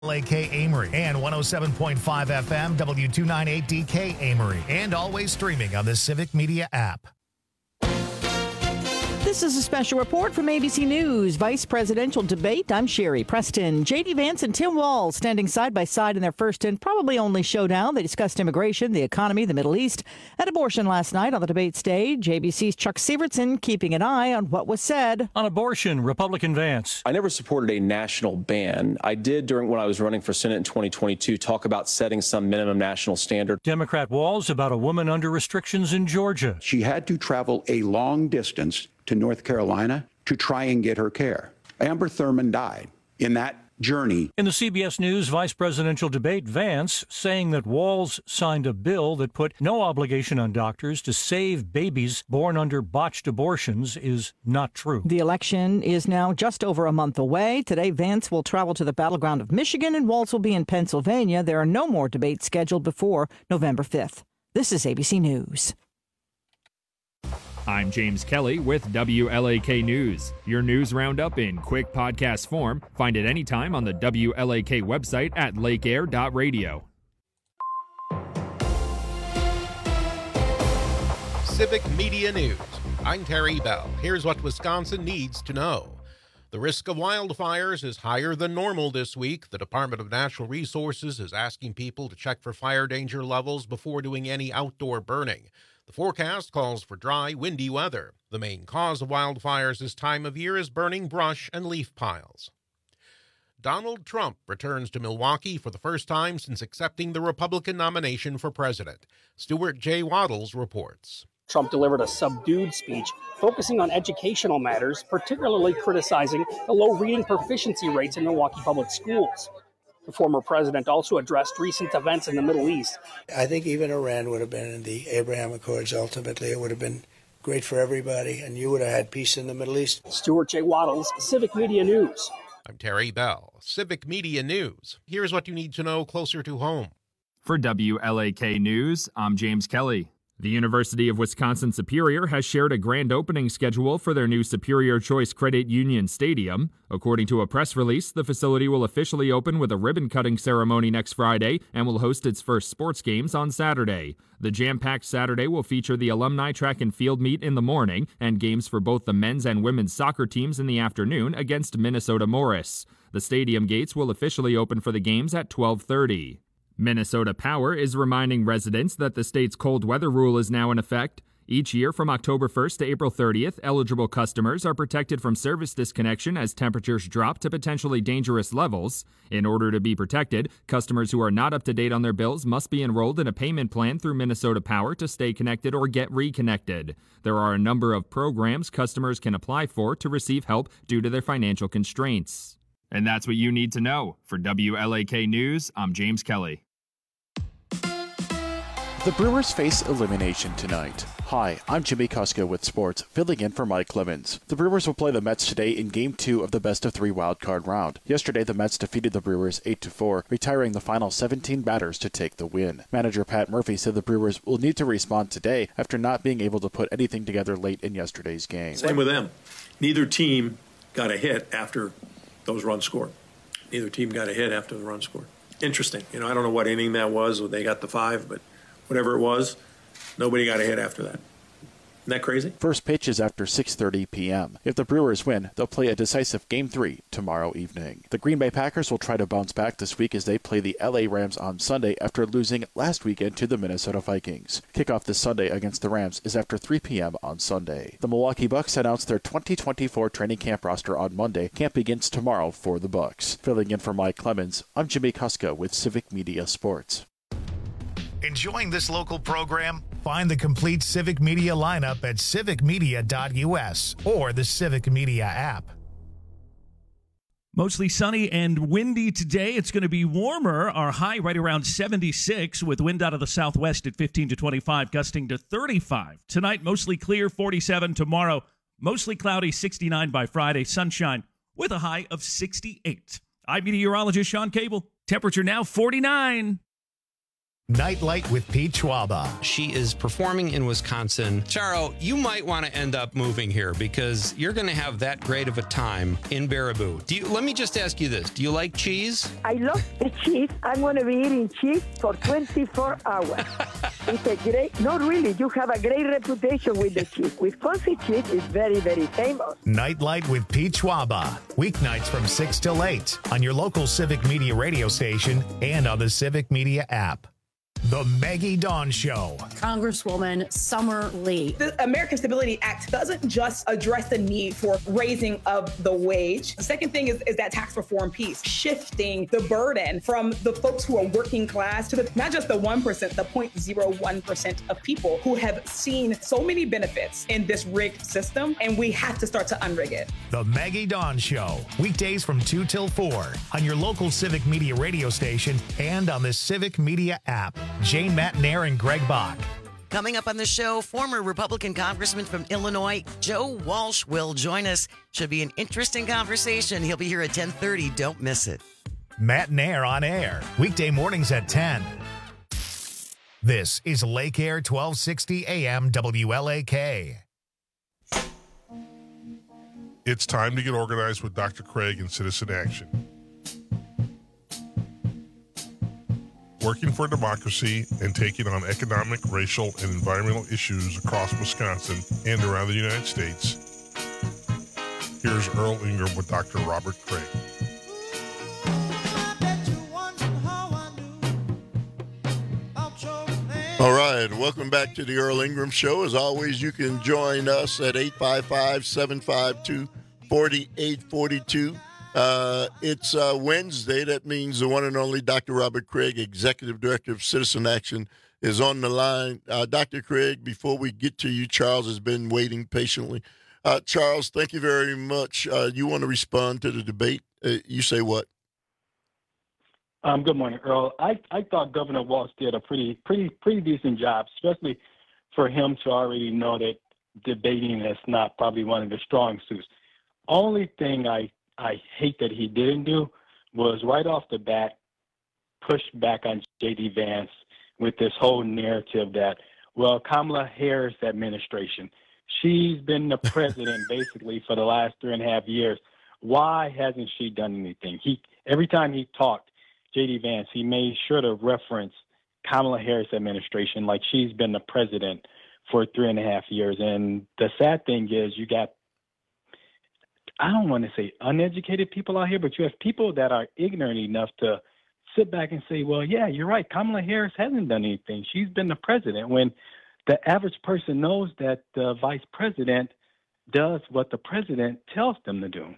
WLAK Amory and 107.5 FM W298DK Amory, and always streaming on the Civic Media app. This is a special report from ABC News. Vice presidential debate. I'm Sherry Preston. J.D. Vance and Tim Walz standing side by side in their first and probably only showdown. They discussed immigration, the economy, the Middle East, and abortion last night on the debate stage. ABC's Chuck Severson keeping an eye on what was said. On abortion, Republican Vance. I never supported a national ban. I did, when I was running for Senate in 2022, talk about setting some minimum national standard. Democrat Walz about a woman under restrictions in Georgia. She had to travel a long distance to North Carolina to try and get her care. Amber Thurman died in that journey. In the CBS News vice presidential debate, Vance saying that Walz signed a bill that put no obligation on doctors to save babies born under botched abortions is not true. The election is now just over a month away. Today, Vance will travel to the battleground of Michigan and Walz will be in Pennsylvania. There are no more debates scheduled before November 5th. This is ABC News. I'm James Kelly with WLAK News. Your news roundup in quick podcast form. Find it anytime on the WLAK website at lakeair.radio. Civic Media News. I'm Terry Bell. Here's what Wisconsin needs to know. The risk of wildfires is higher than normal this week. The Department of Natural Resources is asking people to check for fire danger levels before doing any outdoor burning. The forecast calls for dry, windy weather. The main cause of wildfires this time of year is burning brush and leaf piles. Donald Trump returns to Milwaukee for the first time since accepting the Republican nomination for president. Stuart J. Waddles reports. Trump delivered a subdued speech focusing on educational matters, particularly criticizing the low reading proficiency rates in Milwaukee public schools. The former president also addressed recent events in the Middle East. I think even Iran would have been in the Abraham Accords. Ultimately, it would have been great for everybody, and you would have had peace in the Middle East. Stuart J. Waddles, Civic Media News. I'm Terry Bell, Civic Media News. Here's what you need to know closer to home. For WLAK News, I'm James Kelly. The University of Wisconsin-Superior has shared a grand opening schedule for their new Superior Choice Credit Union Stadium. According to a press release, the facility will officially open with a ribbon-cutting ceremony next Friday and will host its first sports games on Saturday. The jam-packed Saturday will feature the alumni track and field meet in the morning and games for both the men's and women's soccer teams in the afternoon against Minnesota Morris. The stadium gates will officially open for the games at 12:30. Minnesota Power is reminding residents that the state's cold weather rule is now in effect. Each year from October 1st to April 30th, eligible customers are protected from service disconnection as temperatures drop to potentially dangerous levels. In order to be protected, customers who are not up to date on their bills must be enrolled in a payment plan through Minnesota Power to stay connected or get reconnected. There are a number of programs customers can apply for to receive help due to their financial constraints. And that's what you need to know. For WLAK News, I'm James Kelly. The Brewers face elimination tonight. Hi, I'm Jimmy Kuska with sports, filling in for Mike Clemens. The Brewers will play the Mets today in Game 2 of the best-of-3 wildcard round. Yesterday, the Mets defeated the Brewers 8-4, retiring the final 17 batters to take the win. Manager Pat Murphy said the Brewers will need to respond today after not being able to put anything together late in yesterday's game. Same with them. Neither team got a hit after those runs scored. Neither team got a hit after the run scored. Interesting. I don't know what inning that was, or they got the 5, but whatever it was, nobody got a hit after that. Isn't that crazy? First pitch is after 6:30 p.m. If the Brewers win, they'll play a decisive Game 3 tomorrow evening. The Green Bay Packers will try to bounce back this week as they play the LA Rams on Sunday after losing last weekend to the Minnesota Vikings. Kickoff this Sunday against the Rams is after 3 p.m. on Sunday. The Milwaukee Bucks announced their 2024 training camp roster on Monday. Camp begins tomorrow for the Bucks. Filling in for Mike Clemens, I'm Jimmy Kuska with Civic Media Sports. Enjoying this local program? Find the complete Civic Media lineup at civicmedia.us or the Civic Media app. Mostly sunny and windy today. It's going to be warmer. Our high right around 76 with wind out of the southwest at 15 to 25, gusting to 35. Tonight, mostly clear, 47. Tomorrow, mostly cloudy, 69 by Friday. Sunshine with a high of 68. I'm meteorologist Sean Cable. Temperature now 49. Nightlight with Pete Schwaba. She is performing in Wisconsin. Charo, you might want to end up moving here because you're going to have that great of a time in Baraboo. Let me just ask you this. Do you like cheese? I love the cheese. I'm going to be eating cheese for 24 hours. It's a great, not really, you have a great reputation with the cheese. Wisconsin cheese is very, very famous. Nightlight with Pete Schwaba. Weeknights from 6 till 8 on your local Civic Media radio station and on the Civic Media app. The Maggie Dawn Show. Congresswoman Summer Lee. The American Stability Act doesn't just address the need for raising of the wage. The second thing is that tax reform piece, shifting the burden from the folks who are working class to not just the 1%, the 0.01% of people who have seen so many benefits in this rigged system, and we have to start to unrig it. The Maggie Dawn Show. Weekdays from 2 till 4 on your local Civic Media radio station and on the Civic Media app. Jane Matnair and Greg Bach. Coming up on the show, former Republican Congressman from Illinois, Joe Walsh, will join us. Should be an interesting conversation. He'll be here at 10:30. Don't miss it. Matnair on air, weekday mornings at 10. This is Lake Air 1260 AM WLAK. It's time to get organized with Dr. Craig and Citizen Action. Working for democracy and taking on economic, racial, and environmental issues across Wisconsin and around the United States. Here's Earl Ingram with Dr. Robert Craig. All right, welcome back to the Earl Ingram Show. As always, you can join us at 855-752-4842. It's Wednesday. That means the one and only Dr. Robert Craig, Executive Director of Citizen Action, is on the line. Dr. Craig, before we get to you, Charles has been waiting patiently. Charles, thank you very much. You want to respond to the debate? You say what? Good morning, Earl. I thought Governor Walsh did a pretty decent job, especially for him to already know that debating is not probably one of his strong suits. Only thing I hate that he didn't do was right off the bat push back on J.D. Vance with this whole narrative that, well, Kamala Harris administration, she's been the president basically for the last 3.5 years. Why hasn't she done anything? Every time he talked, J.D. Vance, he made sure to reference Kamala Harris administration like she's been the president for 3.5 years. And the sad thing is you got, I don't want to say uneducated people out here, but you have people that are ignorant enough to sit back and say, well, yeah, you're right. Kamala Harris hasn't done anything. She's been the president, when the average person knows that the vice president does what the president tells them to do.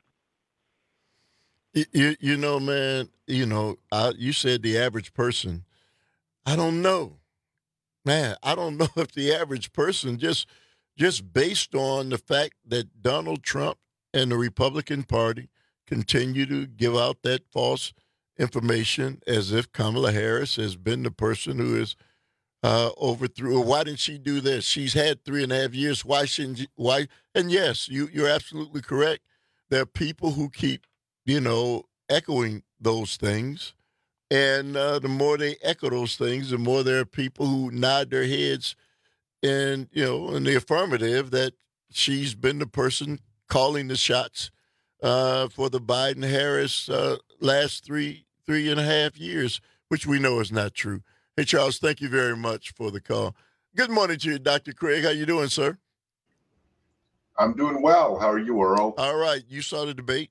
You know, man, you said the average person. I don't know. Man, I don't know if the average person, just based on the fact that Donald Trump and the Republican Party continue to give out that false information as if Kamala Harris has been the person who is overthrew. Why didn't she do this? She's had 3.5 years. Why shouldn't she? Why? And yes, you're absolutely correct. There are people who keep, echoing those things. And the more they echo those things, the more there are people who nod their heads in the affirmative that she's been the person calling the shots for the Biden-Harris last 3.5 years, which we know is not true. Hey, Charles, thank you very much for the call. Good morning to you, Dr. Craig. How you doing, sir? I'm doing well. How are you, Earl? All right. You saw the debate?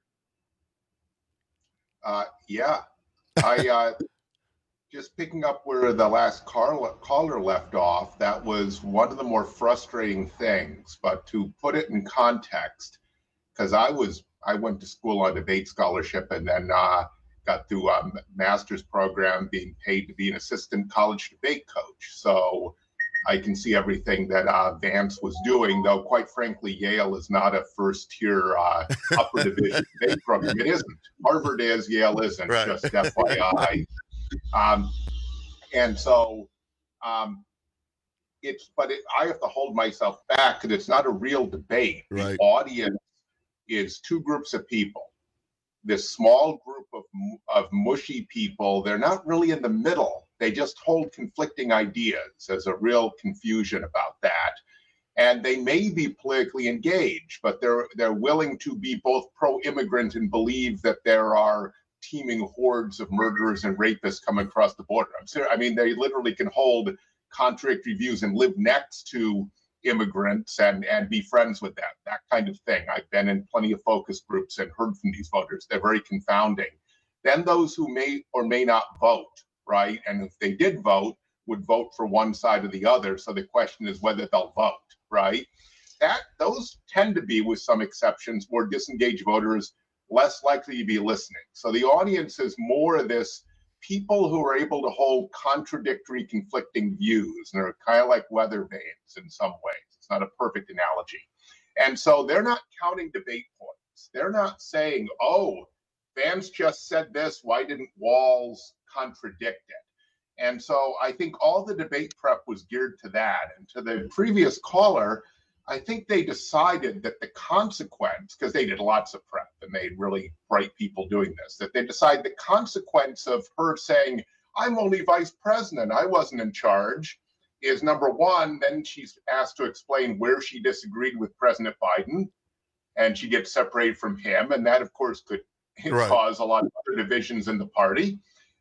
Yeah. I just picking up where the last caller left off, that was one of the more frustrating things. But to put it in context, because I went to school on debate scholarship and then got through a master's program being paid to be an assistant college debate coach. So I can see everything that Vance was doing, though quite frankly, Yale is not a first-tier upper division debate program. It isn't. Harvard is, Yale isn't, right. Just FYI. And so I have to hold myself back because it's not a real debate. Right. The audience is two groups of people. This small group of mushy people, they're not really in the middle. They just hold conflicting ideas. There's a real confusion about that. And they may be politically engaged, but they're willing to be both pro-immigrant and believe that there are teeming hordes of murderers and rapists coming across the border. I mean, they literally can hold contradictory views and live next to immigrants and be friends with them, that kind of thing. I've been in plenty of focus groups and heard from these voters. They're very confounding. Then those who may or may not vote, right? And if they did vote, would vote for one side or the other. So the question is whether they'll vote, right? Those tend to be, with some exceptions, more disengaged voters, less likely to be listening. So the audience is more of this people who are able to hold contradictory, conflicting views, and are kind of like weather vanes in some ways. It's not a perfect analogy. And so they're not counting debate points. They're not saying, oh, Vance just said this, why didn't Walz contradict it? And so I think all the debate prep was geared to that. And to the previous caller, I think they decided that the consequence, because they did lots of prep and they had really bright people doing this, that they decided the consequence of her saying, I'm only vice president, I wasn't in charge, is number one, then she's asked to explain where she disagreed with President Biden, and she gets separated from him. And that, of course, could cause a lot of other divisions in the party.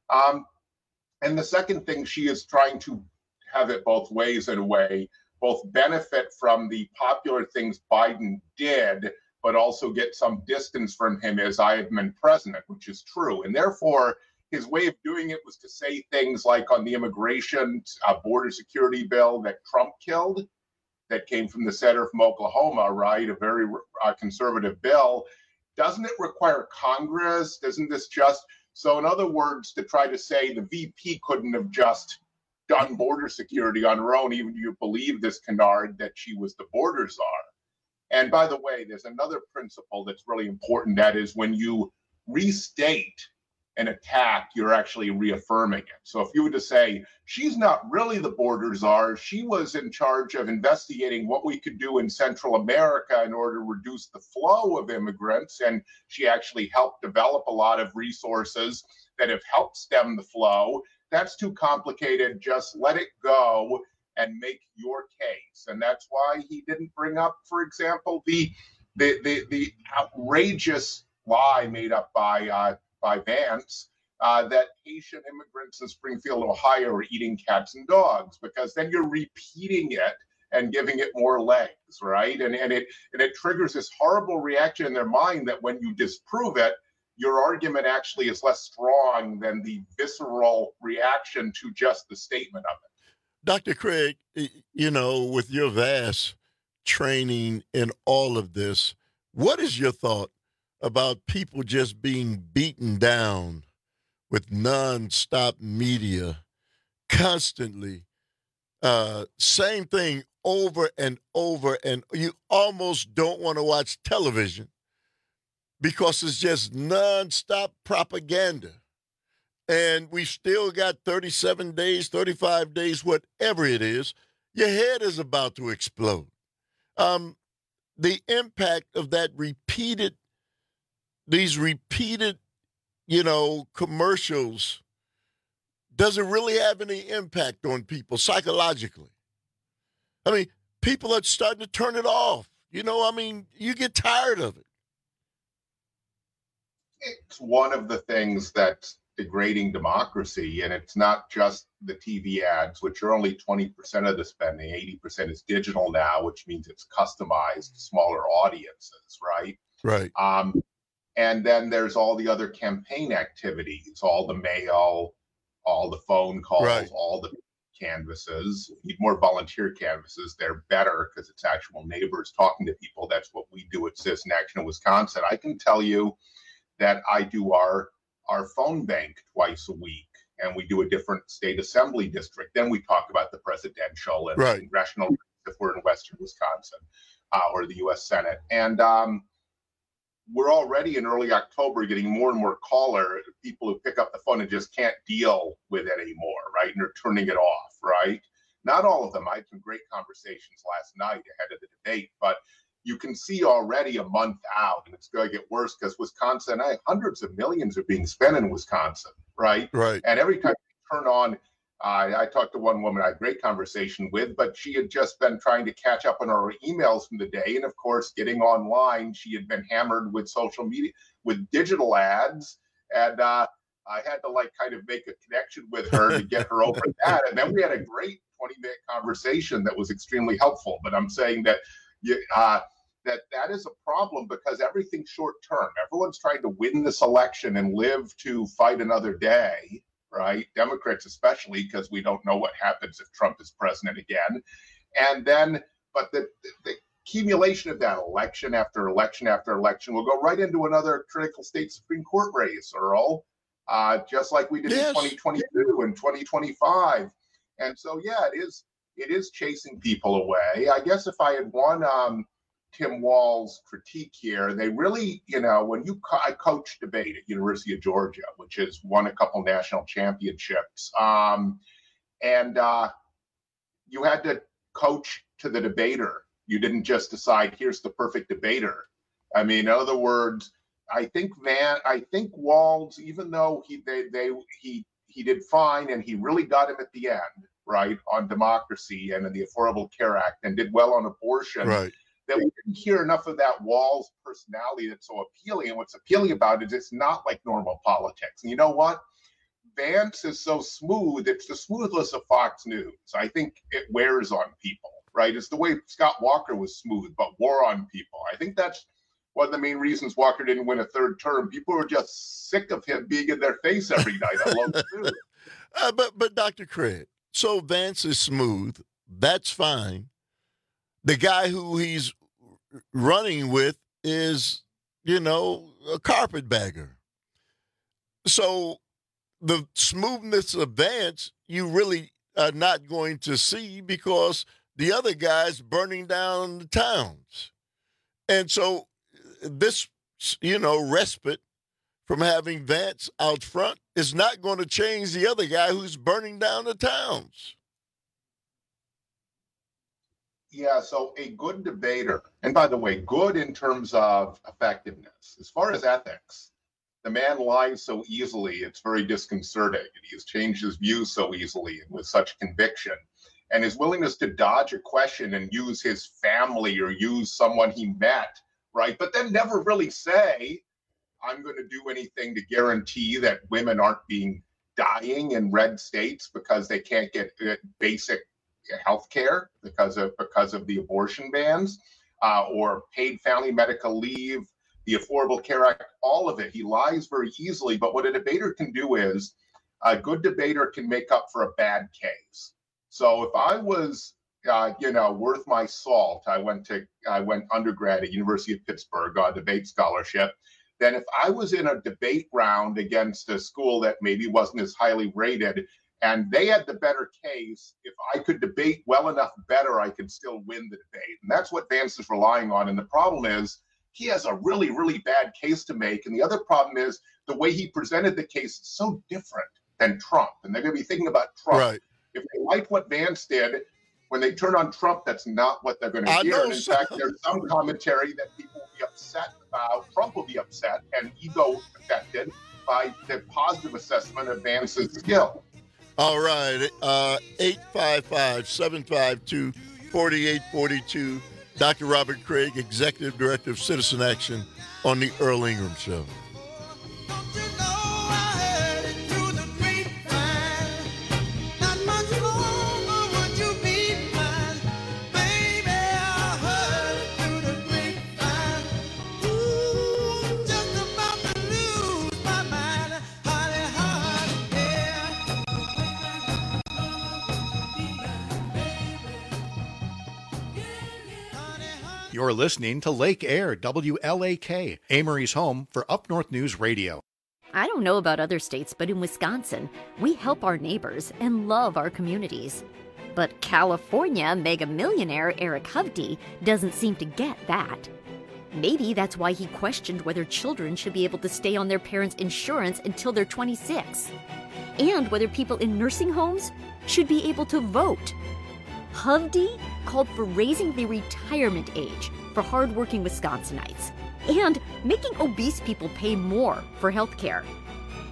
And the second thing, she is trying to have it both ways in a way, both benefit from the popular things Biden did, but also get some distance from him as I have been president, which is true. And therefore, his way of doing it was to say things like on the immigration border security bill that Trump killed, that came from the senator from Oklahoma, right? A very conservative bill. Doesn't it require Congress? Doesn't this just... So in other words, to try to say the VP couldn't have just done border security on her own, even if you believe this canard that she was the border czar. And by the way, there's another principle that's really important. That is, when you restate an attack, you're actually reaffirming it. So if you were to say, she's not really the border czar, she was in charge of investigating what we could do in Central America in order to reduce the flow of immigrants, and she actually helped develop a lot of resources that have helped stem the flow. That's too complicated. Just let it go and make your case. And that's why he didn't bring up, for example, the outrageous lie made up by Vance that Haitian immigrants in Springfield, Ohio are eating cats and dogs, because then you're repeating it and giving it more legs, right? And it triggers this horrible reaction in their mind that when you disprove it, your argument actually is less strong than the visceral reaction to just the statement of it. Dr. Craig, you know, with your vast training in all of this, what is your thought about people just being beaten down with nonstop media constantly? Same thing over and over, and you almost don't want to watch television because it's just nonstop propaganda. And we still got 37 days, 35 days, whatever it is. Your head is about to explode. The impact of that these repeated, commercials, doesn't really have any impact on people psychologically. I mean, people are starting to turn it off. You get tired of it. It's one of the things that's degrading democracy, and it's not just the TV ads, which are only 20% of the spending. 80% is digital now, which means it's customized to smaller audiences, right? Right. And then there's all the other campaign activities, all the mail, all the phone calls, right, all the canvases. We need more volunteer canvases. They're better because it's actual neighbors talking to people. That's what we do at Citizen Action in Wisconsin. I can tell you that I do our phone bank twice a week, and we do a different state assembly district. Then we talk about the presidential and right, congressional if we're in Western Wisconsin, or the U.S. Senate. And we're already in early October getting more and more people who pick up the phone and just can't deal with it anymore, right? And they're turning it off, right? Not all of them. I had some great conversations last night ahead of the debate, but you can see already a month out, and it's going to get worse because Wisconsin, hundreds of millions are being spent in Wisconsin, right? Right. And every time you turn on I talked to one woman I had a great conversation with, but she had just been trying to catch up on her emails from the day. And of course, getting online, she had been hammered with social media, with digital ads. And I had to kind of make a connection with her to get her over that. And then we had a great 20-minute conversation that was extremely helpful. But I'm saying that that is a problem because everything's short term. Everyone's trying to win this election and live to fight another day. Right? Democrats especially, because we don't know what happens if Trump is president again. And then, but the accumulation of that election after election after election will go right into another critical state Supreme Court race, Earl, just like we did in 2022 and 2025. And so, yeah, it is chasing people away. I guess if I had won Tim Wall's critique here, they really, when I coached debate at University of Georgia, which has won a couple national championships, and you had to coach to the debater. You didn't just decide, here's the perfect debater. I mean, in other words, I think Walz, even though he did fine and he really got him at the end, right, on democracy and in the Affordable Care Act and did well on abortion. Right. That we didn't hear enough of that Walz personality that's so appealing. And what's appealing about it is it's not like normal politics. And you know what? Vance is so smooth. It's the smoothness of Fox News. I think it wears on people, right? It's the way Scott Walker was smooth, but wore on people. I think that's one of the main reasons Walker didn't win a third term. People were just sick of him being in their face every night. I love it too. But Dr. Craig, so Vance is smooth. That's fine. The guy who he's running with is, a carpetbagger. So the smoothness of Vance, you really are not going to see because the other guy's burning down the towns. And so this, respite from having Vance out front is not going to change the other guy who's burning down the towns. Yeah, so a good debater, and by the way, good in terms of effectiveness. As far as ethics, the man lies so easily, it's very disconcerting. And he has changed his views so easily and with such conviction. And his willingness to dodge a question and use his family or use someone he met, right? But then never really say, I'm going to do anything to guarantee that women aren't dying in red states because they can't get basic health care because of the abortion bans, or paid family medical leave, the Affordable Care Act, all of it. He lies very easily, but what a debater can do is, a good debater can make up for a bad case. So if I was, worth my salt, I went undergrad at University of Pittsburgh on debate scholarship, then if I was in a debate round against a school that maybe wasn't as highly rated, and they had the better case, if I could debate well enough better, I could still win the debate. And that's what Vance is relying on. And the problem is he has a really, really bad case to make. And the other problem is the way he presented the case is so different than Trump. And they're going to be thinking about Trump. Right. If they like what Vance did, when they turn on Trump, that's not what they're going to hear. And in fact, there's some commentary that people will be upset about. Trump will be upset and ego affected by the positive assessment of Vance's skill. All right, 855-752-4842. Dr. Robert Craig, Executive Director of Citizen Action on the Earl Ingram Show. You're listening to Lake Air, WLAK, Amory's home for Up North News Radio. I don't know about other states, but in Wisconsin, we help our neighbors and love our communities. But California mega millionaire Eric Hovde doesn't seem to get that. Maybe that's why he questioned whether children should be able to stay on their parents' insurance until they're 26, and whether people in nursing homes should be able to vote. Hovde called for raising the retirement age for hardworking Wisconsinites and making obese people pay more for health care.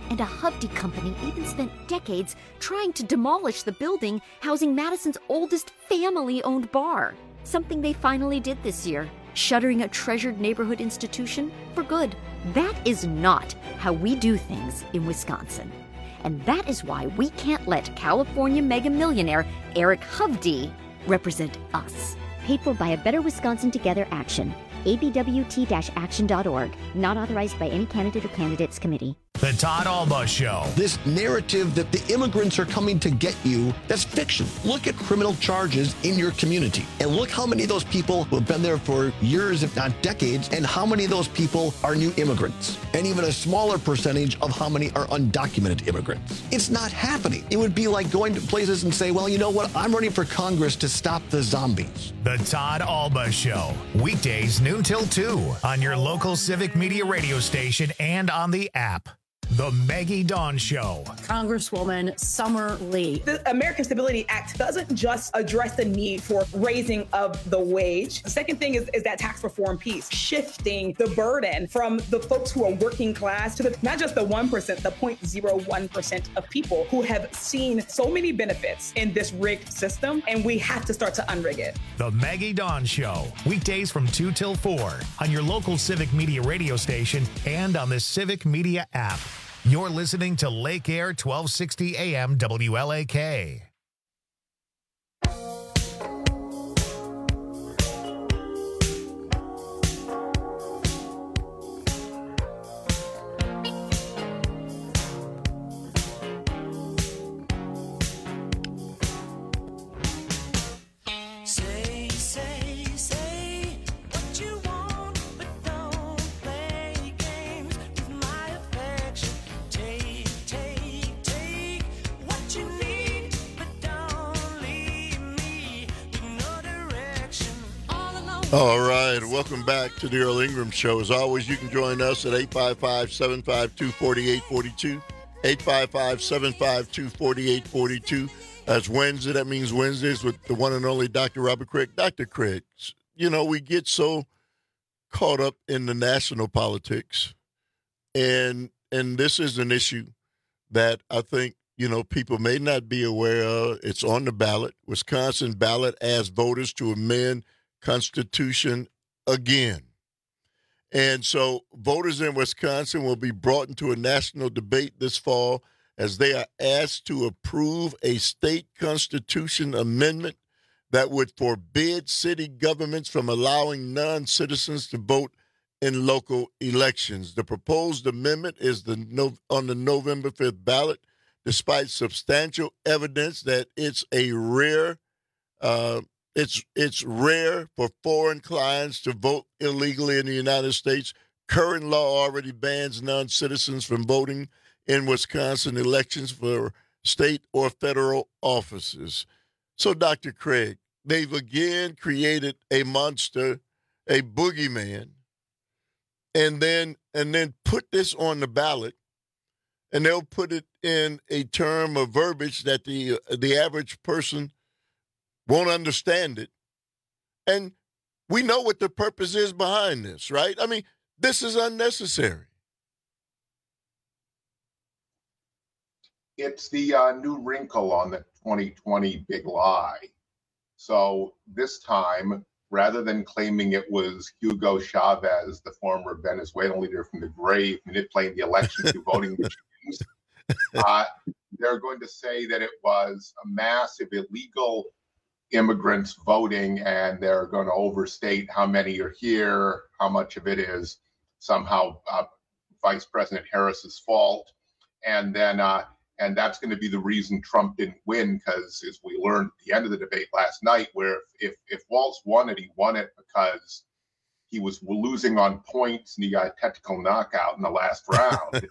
And a Hovde company even spent decades trying to demolish the building housing Madison's oldest family-owned bar. Something they finally did this year, shuttering a treasured neighborhood institution for good. That is not how we do things in Wisconsin. And that is why we can't let California mega millionaire Eric Hovde represent us. Paid for by a Better Wisconsin Together Action. abwt-action.org. Not authorized by any candidate or candidates committee. The Todd Alba Show. This narrative that the immigrants are coming to get you, that's fiction. Look at criminal charges in your community and look how many of those people who have been there for years, if not decades, and how many of those people are new immigrants, and even a smaller percentage of how many are undocumented immigrants. It's not happening. It would be like going to places and say, well, you know what? I'm running for Congress to stop the zombies. The Todd Alba Show. Weekdays noon till 2 on your local Civic Media radio station and on the app. The Maggie Dawn Show. Congresswoman Summer Lee. The American Stability Act doesn't just address the need for raising of the wage. The second thing is that tax reform piece, shifting the burden from the folks who are working class to not just the 1%, the 0.01% of people who have seen so many benefits in this rigged system, and we have to start to unrig it. The Maggie Dawn Show. Weekdays from 2 till 4 on your local Civic Media radio station and on the Civic Media app. You're listening to Lake Air 1260 AM WLAK. All right, welcome back to the Earl Ingram Show. As always, you can join us at 855-752-4842, 855-752-4842. That's Wednesday. That means Wednesdays with the one and only Dr. Robert Craig. Dr. Craig, you know, we get so caught up in the national politics, and this is an issue that I think, you know, people may not be aware of. It's on the ballot. Wisconsin ballot asks voters to amend Constitution again. And so voters in Wisconsin will be brought into a national debate this fall as they are asked to approve a state constitution amendment that would forbid city governments from allowing non-citizens to vote in local elections. The proposed amendment is on the November 5th ballot, despite substantial evidence that it's a rare It's rare for foreign clients to vote illegally in the United States. Current law already bans non-citizens from voting in Wisconsin elections for state or federal offices. So, Dr. Craig, they've again created a monster, a boogeyman, and then put this on the ballot, and they'll put it in a term of verbiage that the average person won't understand it. And we know what the purpose is behind this, right? I mean, this is unnecessary. It's the new wrinkle on the 2020 big lie. So this time, rather than claiming it was Hugo Chavez, the former Venezuelan leader from the grave, manipulating the election through voting machines, they're going to say that it was a massive illegal immigrants voting, and they're going to overstate how many are here, how much of it is somehow Vice President Harris's fault, and that's going to be the reason Trump didn't win, because as we learned at the end of the debate last night, where if Walz won it, he won it because he was losing on points and he got a technical knockout in the last round.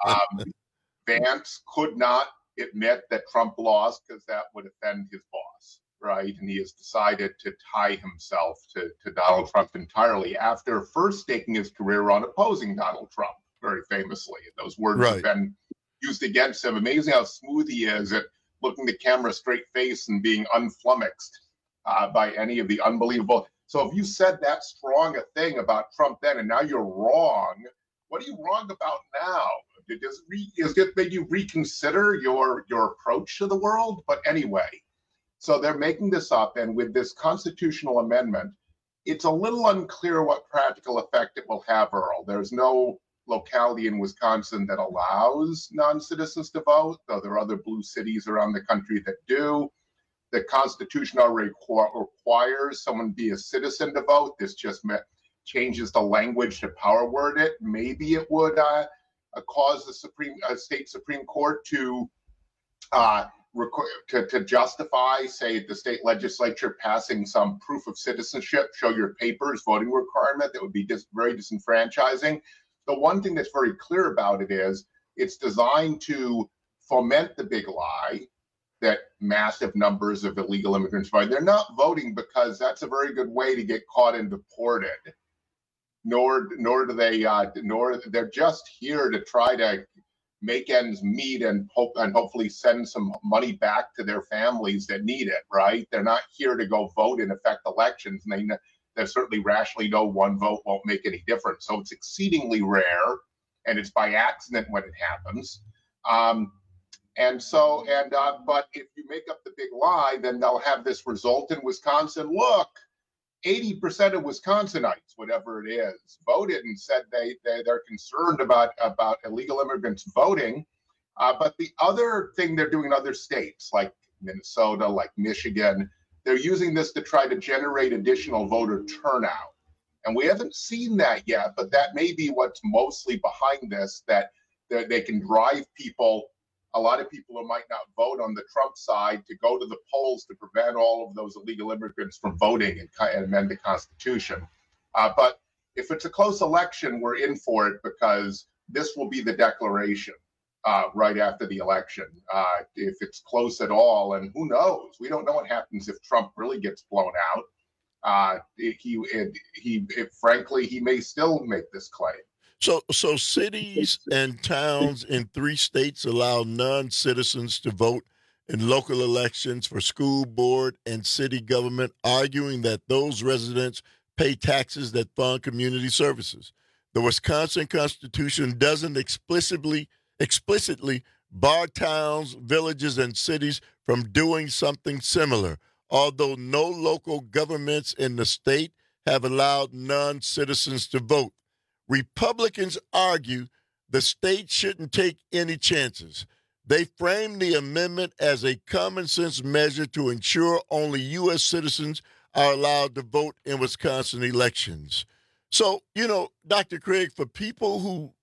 Vance could not admit that Trump lost because that would offend his boss. Right, and he has decided to tie himself to Donald Trump entirely after first staking his career on opposing Donald Trump, very famously. Those words have been used against him. Amazing how smooth he is at looking the camera straight face and being unflummoxed by any of the unbelievable. So if you said that strong a thing about Trump then, and now you're wrong what are you wrong about now? Does it make you reconsider your approach to the world? But anyway, so they're making this up, and with this constitutional amendment, it's a little unclear what practical effect it will have, Earl. There's no locality in Wisconsin that allows non-citizens to vote, though there are other blue cities around the country that do. The Constitution already requires someone be a citizen to vote. This just changes the language to power word it. Maybe it would cause the state Supreme Court to justify, say, the state legislature passing some proof of citizenship, show your papers voting requirement that would be very disenfranchising. The one thing that's very clear about it is it's designed to foment the big lie that massive numbers of illegal immigrants vote. They're not voting because that's a very good way to get caught and deported. Nor they're just here to try to make ends meet and hopefully send some money back to their families that need it, right? They're not here to go vote and affect elections. And they certainly rationally know one vote won't make any difference. So it's exceedingly rare, and it's by accident when it happens. But if you make up the big lie, then they'll have this result in Wisconsin. Look, 80% of Wisconsinites, whatever it is, voted and said they're concerned about illegal immigrants voting. But the other thing they're doing in other states, like Minnesota, like Michigan, they're using this to try to generate additional voter turnout. And we haven't seen that yet, but that may be what's mostly behind this, that they can drive people, a lot of people who might not vote on the Trump side, to go to the polls to prevent all of those illegal immigrants from voting and amend the Constitution. But if it's a close election, we're in for it, because this will be the declaration right after the election. If it's close at all, and who knows? We don't know what happens if Trump really gets blown out. Frankly, he may still make this claim. So cities and towns in 3 states allow non-citizens to vote in local elections for school board and city government, arguing that those residents pay taxes that fund community services. The Wisconsin Constitution doesn't explicitly bar towns, villages, and cities from doing something similar, although no local governments in the state have allowed non-citizens to vote. Republicans argue the state shouldn't take any chances. They frame the amendment as a common-sense measure to ensure only U.S. citizens are allowed to vote in Wisconsin elections. So, Dr. Craig, for people who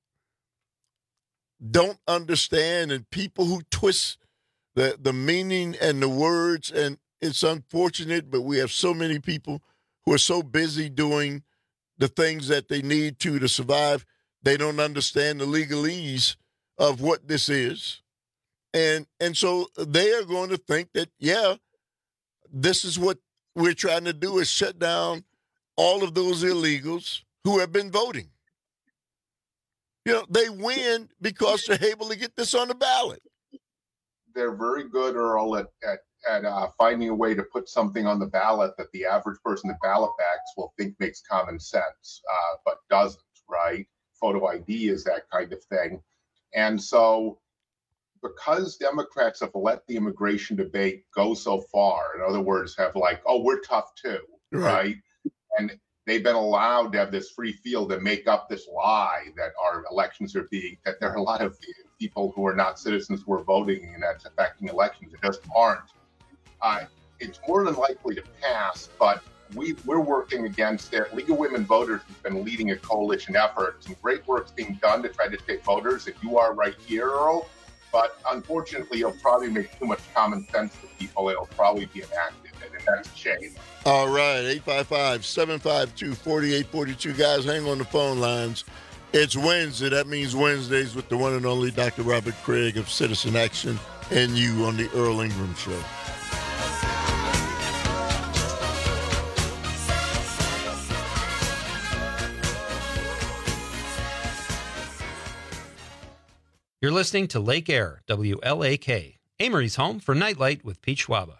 don't understand and people who twist the meaning and the words, and it's unfortunate, but we have so many people who are so busy doing the things that they need to survive, they don't understand the legalese of what this is. And so they are going to think that, this is what we're trying to do, is shut down all of those illegals who have been voting. They win because they're able to get this on the ballot. They're very good, Earl, at finding a way to put something on the ballot that the average person that ballot backs will think makes common sense, but doesn't, right? Photo ID is that kind of thing. And so because Democrats have let the immigration debate go so far, in other words, have we're tough too, right? And they've been allowed to have this free field to make up this lie that our elections are that there are a lot of people who are not citizens who are voting, and that's affecting elections. It just aren't. It's more than likely to pass, but we're working against it. League of Women Voters has been leading a coalition effort. Some great work's being done to try to take voters, and you are right here, Earl. But unfortunately, it'll probably make too much common sense to people. It'll probably be enacted, and that's a shame. All right, 855-752-4842. Guys, hang on the phone lines. It's Wednesday. That means Wednesdays with the one and only Dr. Robert Craig of Citizen Action and you on the Earl Ingram Show. You're listening to Lake Air, WLAK, Amory's home for Nightlight with Pete Schwaba.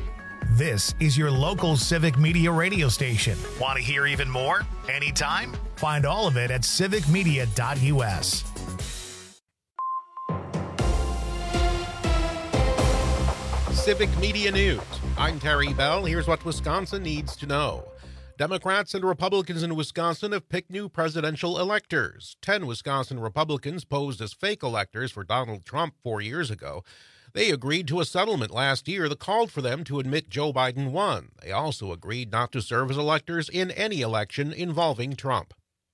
This is your local civic media radio station. Want to hear even more? Anytime? Find all of it at civicmedia.us. Civic Media News. I'm Terry Bell. Here's what Wisconsin needs to know. Democrats and Republicans in Wisconsin have picked new presidential electors. 10 Wisconsin Republicans posed as fake electors for Donald Trump 4 years ago. They agreed to a settlement last year that called for them to admit Joe Biden won. They also agreed not to serve as electors in any election involving Trump.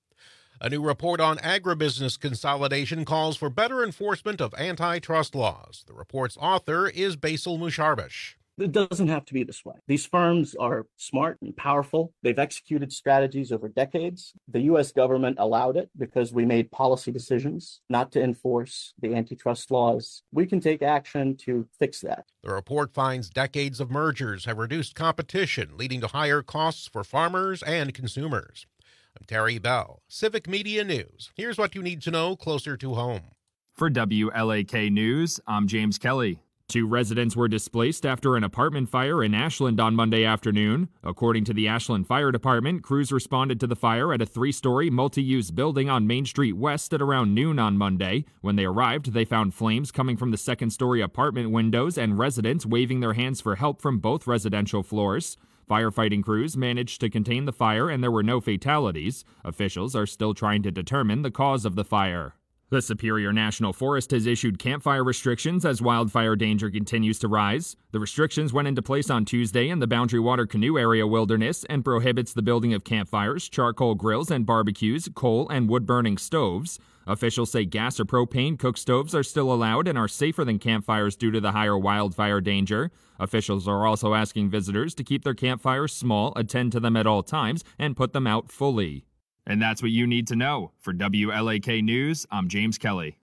A new report on agribusiness consolidation calls for better enforcement of antitrust laws. The report's author is Basil Musharbash. It doesn't have to be this way. These firms are smart and powerful. They've executed strategies over decades. The U.S. government allowed it because we made policy decisions not to enforce the antitrust laws. We can take action to fix that. The report finds decades of mergers have reduced competition, leading to higher costs for farmers and consumers. I'm Terry Bell, Civic Media News. Here's what you need to know closer to home. For WLAK News, I'm James Kelly. 2 residents were displaced after an apartment fire in Ashland on Monday afternoon. According to the Ashland Fire Department, crews responded to the fire at a 3-story multi-use building on Main Street West at around noon on Monday. When they arrived, they found flames coming from the second-story apartment windows and residents waving their hands for help from both residential floors. Firefighting crews managed to contain the fire and there were no fatalities. Officials are still trying to determine the cause of the fire. The Superior National Forest has issued campfire restrictions as wildfire danger continues to rise. The restrictions went into place on Tuesday in the Boundary Water Canoe Area wilderness and prohibits the building of campfires, charcoal grills and barbecues, coal and wood-burning stoves. Officials say gas or propane cook stoves are still allowed and are safer than campfires due to the higher wildfire danger. Officials are also asking visitors to keep their campfires small, attend to them at all times, and put them out fully. And that's what you need to know. For WLAK News, I'm James Kelly.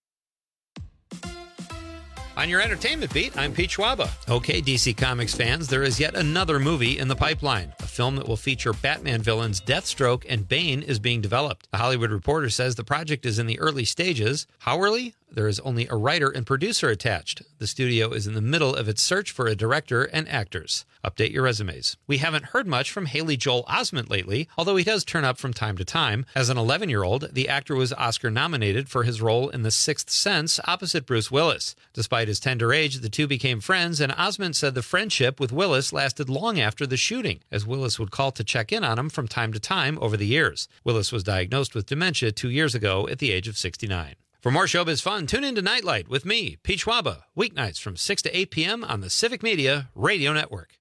On your entertainment beat, I'm Pete Schwaba. Okay, DC Comics fans, there is yet another movie in the pipeline. A film that will feature Batman villains Deathstroke and Bane is being developed. The Hollywood Reporter says the project is in the early stages. How early? There is only a writer and producer attached. The studio is in the middle of its search for a director and actors. Update your resumes. We haven't heard much from Haley Joel Osment lately, although he does turn up from time to time. As an 11-year-old, the actor was Oscar-nominated for his role in The Sixth Sense opposite Bruce Willis. Despite his tender age, the two became friends, and Osment said the friendship with Willis lasted long after the shooting, as Willis would call to check in on him from time to time over the years. Willis was diagnosed with dementia 2 years ago at the age of 69. For more showbiz fun, tune in to Nightlight with me, Pete Schwaba, weeknights from 6 to 8 p.m. on the Civic Media Radio Network.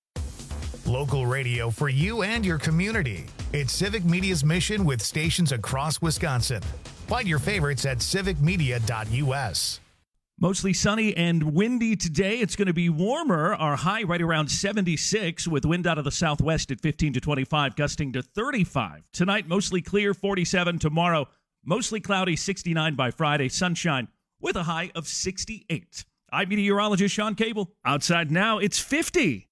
Local radio for you and your community. It's Civic Media's mission with stations across Wisconsin. Find your favorites at civicmedia.us. Mostly sunny and windy today. It's going to be warmer. Our high right around 76 with wind out of the southwest at 15 to 25, gusting to 35. Tonight, mostly clear, 47. Tomorrow, mostly cloudy, 69 by Friday. Sunshine with a high of 68. I'm meteorologist Sean Cable. Outside now, it's 50.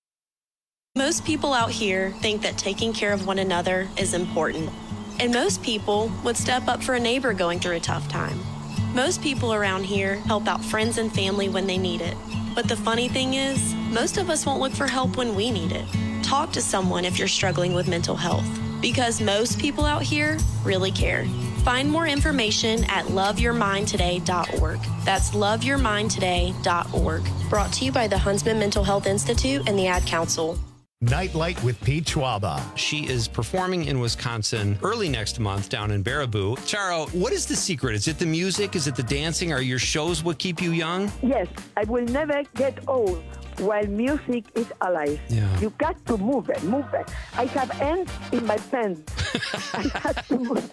Most people out here think that taking care of one another is important. And most people would step up for a neighbor going through a tough time. Most people around here help out friends and family when they need it. But the funny thing is, most of us won't look for help when we need it. Talk to someone if you're struggling with mental health, because most people out here really care. Find more information at loveyourmindtoday.org. That's loveyourmindtoday.org. Brought to you by the Huntsman Mental Health Institute and the Ad Council. Nightlight with Pete Schwaba. She is performing in Wisconsin early next month down in Baraboo. Charo, what is the secret? Is it the music? Is it the dancing? Are your shows what keep you young? Yes, I will never get old while music is alive. Yeah. You got to move it. I have ants in my pants. I had to move.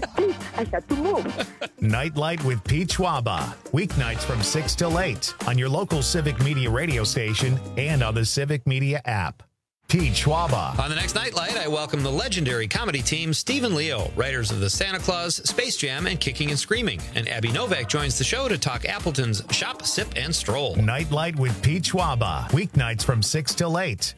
I had to move. Nightlight with Pete Schwaba. Weeknights from 6 till 8 on your local Civic Media radio station and on the Civic Media app. Pete Schwaba. On the next Nightlight, I welcome the legendary comedy team Stephen Leo, writers of The Santa Claus, Space Jam, and Kicking and Screaming. And Abby Novak joins the show to talk Appleton's Shop, Sip, and Stroll. Nightlight with Pete Schwaba. Weeknights from 6 till 8.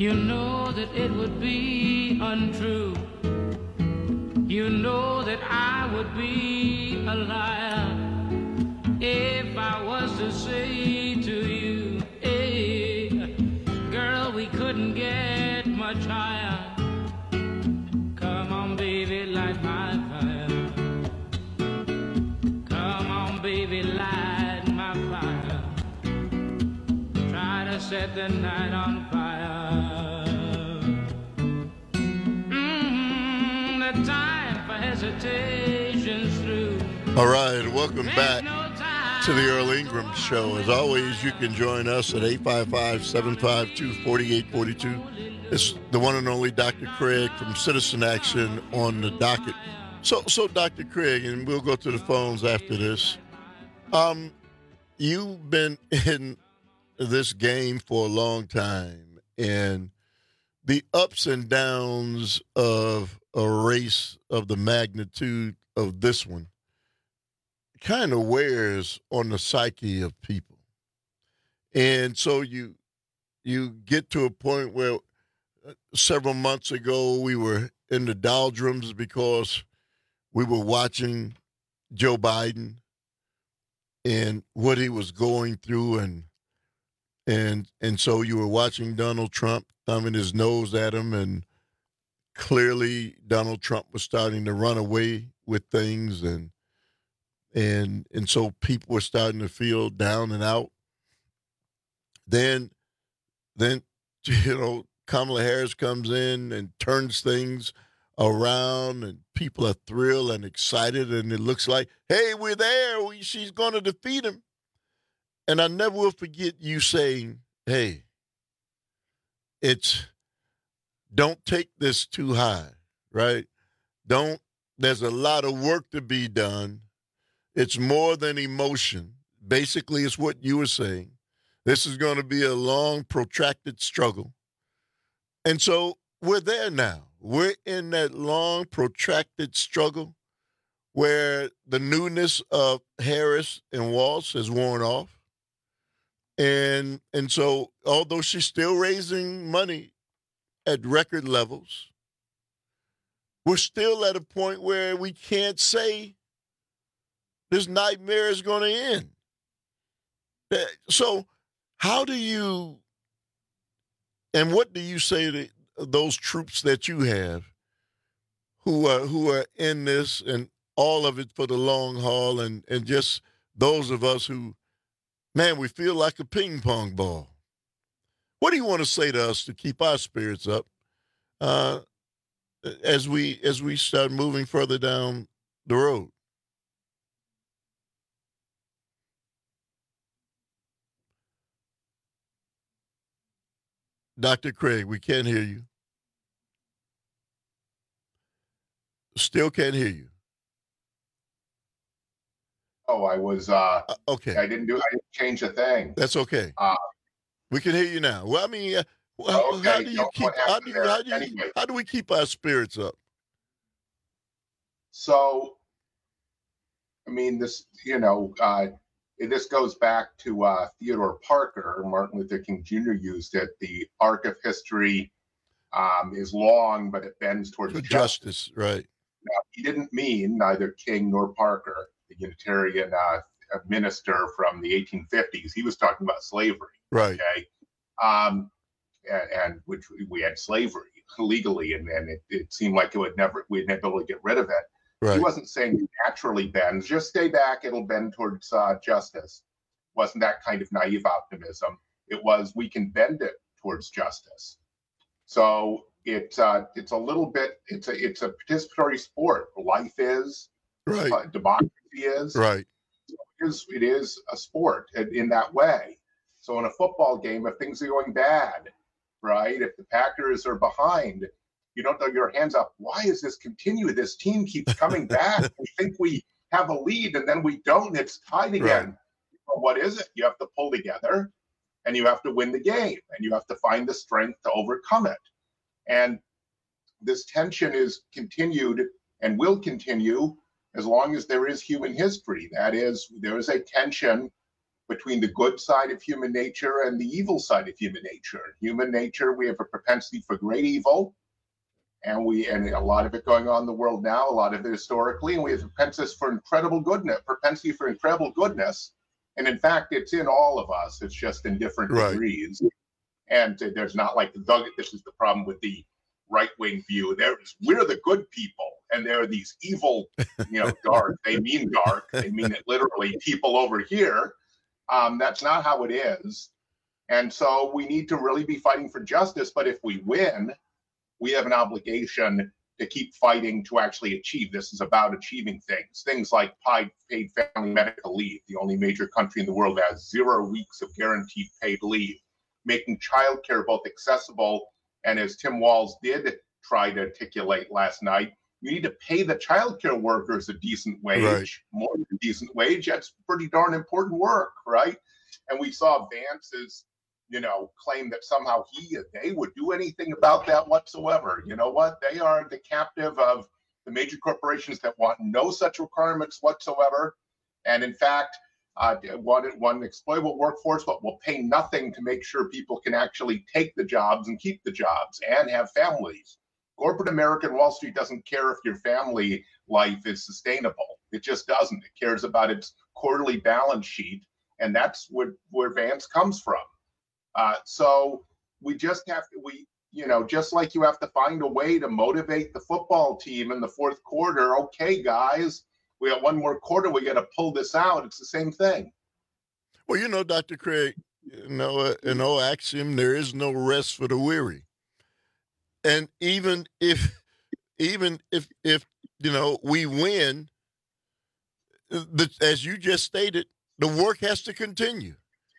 You know that it would be untrue. You know that I would be a liar if I was to say to you, hey, girl, we couldn't get much higher. Come on, baby, light my fire. Come on, baby, light my fire. Try to set the night on fire. The time for hesitation's through. All right, welcome back to the Earl Ingram Show. As always, you can join us at 855-752-4842. It's the one and only Dr. Craig from Citizen Action on the docket. So Dr. Craig, and we'll go to the phones after this. You've been in this game for a long time, and the ups and downs of a race of the magnitude of this one kind of wears on the psyche of people. And so you get to a point where several months ago we were in the doldrums because we were watching Joe Biden and what he was going through, and so you were watching Donald Trump thumbing his nose at him, and clearly Donald Trump was starting to run away with things, and so people were starting to feel down and out. Then Kamala Harris comes in and turns things around, and people are thrilled and excited, and it looks like, hey, we're there. She's going to defeat him. And I never will forget you saying, hey, don't take this too high, right? There's a lot of work to be done. It's more than emotion. Basically, it's what you were saying. This is going to be a long, protracted struggle. And so we're there now. We're in that long, protracted struggle where the newness of Harris and Walz has worn off. And so although she's still raising money at record levels, we're still at a point where we can't say this nightmare is going to end. So how do you, and what do you say to those troops that you have who are in this and all of it for the long haul, and just those of us who, man, we feel like a ping pong ball? What do you want to say to us to keep our spirits up as we start moving further down the road? Dr. Craig, we can't hear you. Still can't hear you. Oh, I was okay. I didn't change a thing. That's okay. We can hear you now. Well, I mean, okay. How do we keep our spirits up? So, I mean, this goes back to Theodore Parker. Martin Luther King Jr. used it. The arc of history is long, but it bends towards justice. Right. Now, he didn't mean neither King nor Parker, the Unitarian minister from the 1850s. He was talking about slavery. Right. Okay. And which we had slavery legally, and it seemed like we'd never be able to get rid of it. Right. He wasn't saying it naturally bends. Just stay back; it'll bend towards justice. Wasn't that kind of naive optimism? It was we can bend it towards justice. So it's a little bit. It's a participatory sport. Life is right. Democracy is right. So it is a sport in that way. So in a football game, if things are going bad, right? If the Packers are behind, you don't throw your hands up. Why is this continue? This team keeps coming back. We think we have a lead, and then we don't. It's tied again. Right. Well, what is it? You have to pull together, and you have to win the game, and you have to find the strength to overcome it. And this tension is continued and will continue as long as there is human history. That is, there is a tension between the good side of human nature and the evil side of human nature. In human nature, we have a propensity for great evil, and a lot of it going on in the world now, a lot of it historically, and we have a propensity for incredible goodness. And in fact, it's in all of us. It's just in different degrees. And there's not like this is the problem with the right-wing view. We're the good people, and there are these evil, dark. They mean dark. They mean it literally. People over here. That's not how it is. And so we need to really be fighting for justice. But if we win, we have an obligation to keep fighting to actually achieve. This is about achieving things like paid family medical leave. The only major country in the world that has 0 weeks of guaranteed paid leave, making childcare both accessible and, as Tim Walz did try to articulate last night, you need to pay the childcare workers a decent wage, more than a decent wage. That's pretty darn important work, right? And we saw Vance's claim that somehow they would do anything about that whatsoever. You know what? They are the captive of the major corporations that want no such requirements whatsoever. And in fact, want an exploitable workforce, but will pay nothing to make sure people can actually take the jobs and keep the jobs and have families. Corporate America and Wall Street doesn't care if your family life is sustainable. It just doesn't. It cares about its quarterly balance sheet. And that's where Vance comes from. So we just have to, just like you have to find a way to motivate the football team in the fourth quarter. Okay, guys, we got one more quarter. We got to pull this out. It's the same thing. Well, Dr. Craig, an old axiom, there is no rest for the weary. And even if we win, as you just stated, the work has to continue.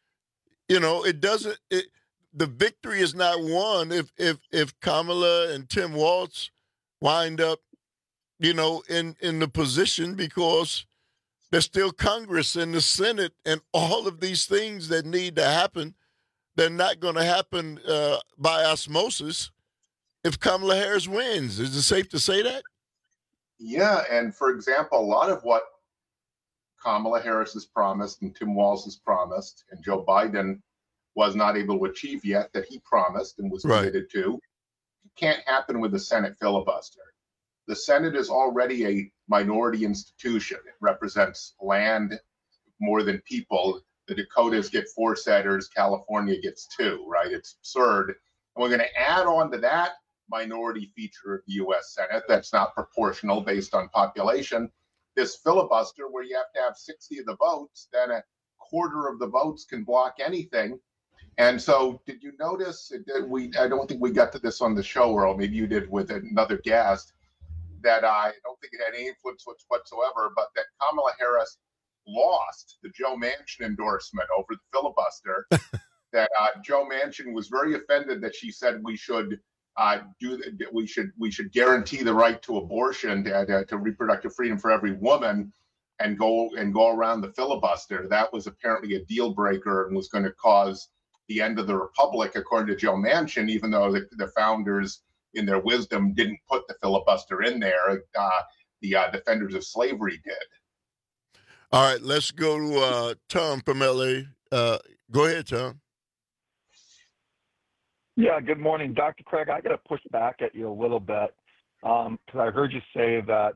The victory is not won if Kamala and Tim Walz wind up, in the position, because there's still Congress and the Senate and all of these things that need to happen. They're not going to happen by osmosis if Kamala Harris wins. Is it safe to say that? Yeah, and for example, a lot of what Kamala Harris has promised and Tim Walz has promised and Joe Biden was not able to achieve yet that he promised and was committed to, it can't happen with the Senate filibuster. The Senate is already a minority institution. It represents land more than people. The Dakotas get 4 senators, California gets 2, right? It's absurd. And we're going to add on to that minority feature of the U.S. Senate that's not proportional based on population, this filibuster where you have to have 60 of the votes, then a quarter of the votes can block anything. And so did you notice, I don't think we got to this on the show, Earl, maybe you did with another guest, that I don't think it had any influence whatsoever, but that Kamala Harris lost the Joe Manchin endorsement over the filibuster, that Joe Manchin was very offended that she said we should we should guarantee the right to abortion, to reproductive freedom for every woman, and go around the filibuster. That was apparently a deal breaker and was going to cause the end of the republic, according to Joe Manchin, even though the founders, in their wisdom, didn't put the filibuster in there. The defenders of slavery did. All right, let's go to Tom from L.A. Go ahead, Tom. Yeah, good morning, Dr. Craig. I got to push back at you a little bit because I heard you say that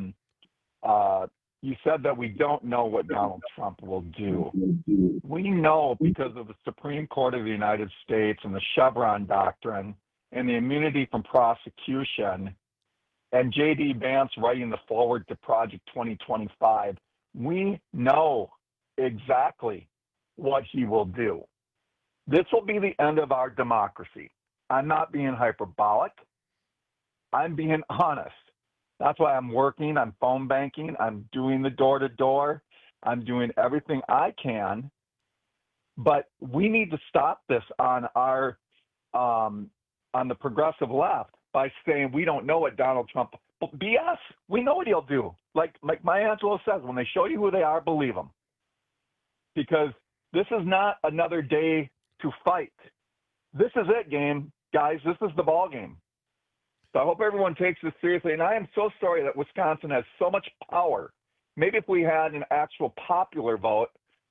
you said that we don't know what Donald Trump will do. We know because of the Supreme Court of the United States and the Chevron doctrine and the immunity from prosecution and J.D. Vance writing the forward to Project 2025, we know exactly what he will do. This will be the end of our democracy. I'm not being hyperbolic. I'm being honest. That's why I'm working. I'm phone banking. I'm doing the door-to-door. I'm doing everything I can. But we need to stop this on our on the progressive left by saying we don't know what Donald Trump. BS. We know what he'll do. Like Maya Angelou says, when they show you who they are, believe them. Because this is not another day to fight. This is it, guys. This is the ball game. So I hope everyone takes this seriously. And I am so sorry that Wisconsin has so much power. Maybe if we had an actual popular vote,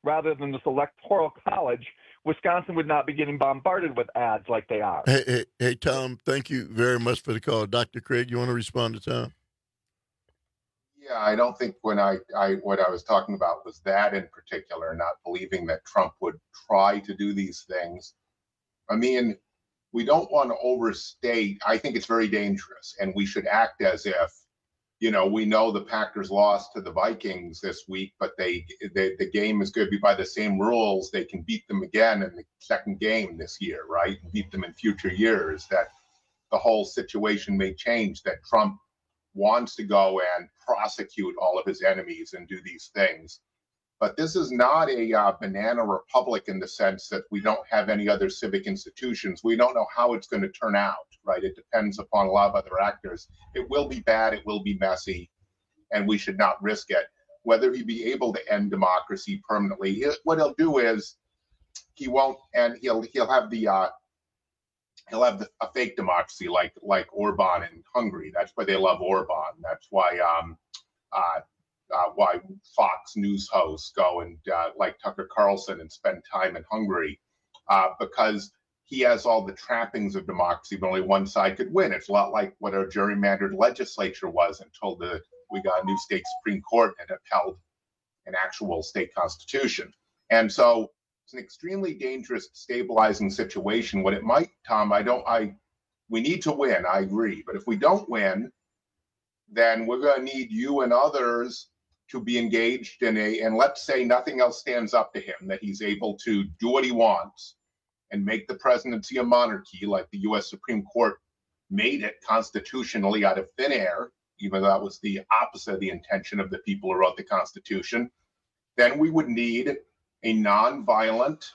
rather than this electoral college, Wisconsin would not be getting bombarded with ads like they are. Hey, Tom, thank you very much for the call. Dr. Craig, you want to respond to Tom? Yeah, I don't think what I was talking about was that in particular, not believing that Trump would try to do these things. I mean, we don't want to overstate. I think it's very dangerous, and we should act as if, we know the Packers lost to the Vikings this week, but the game is going to be by the same rules. They can beat them again in the second game this year, right? And beat them in future years. That the whole situation may change, that Trump wants to go and prosecute all of his enemies and do these things. But this is not a banana republic in the sense that we don't have any other civic institutions. We don't know how it's going to turn out, right? It depends upon a lot of other actors. It will be bad, it will be messy, and we should not risk it. Whether he be able to end democracy permanently, what he'll do is he won't, and he'll have a fake democracy like Orban in Hungary. That's why they love Orban. That's why Fox News hosts go and like Tucker Carlson and spend time in Hungary, because he has all the trappings of democracy, but only one side could win. It's a lot like what our gerrymandered legislature was until we got a new state Supreme Court and upheld an actual state constitution. And so it's an extremely dangerous, stabilizing situation. What it might, Tom, we need to win, I agree. But if we don't win, then we're going to need you and others to be engaged and let's say nothing else stands up to him, that he's able to do what he wants and make the presidency a monarchy, like the U.S. Supreme Court made it constitutionally out of thin air, even though that was the opposite of the intention of the people who wrote the Constitution. Then we would need a nonviolent